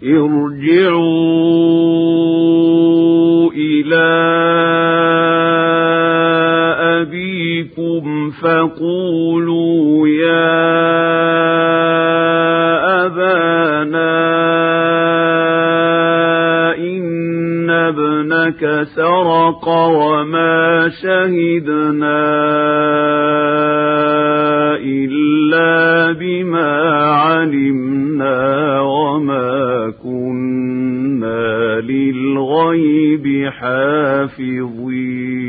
ارجعوا إلى أبيكم فقولوا يا أبانا إن ابنك سرق وما شهدنا إلا بما علمنا وما كنا للغيب حافظين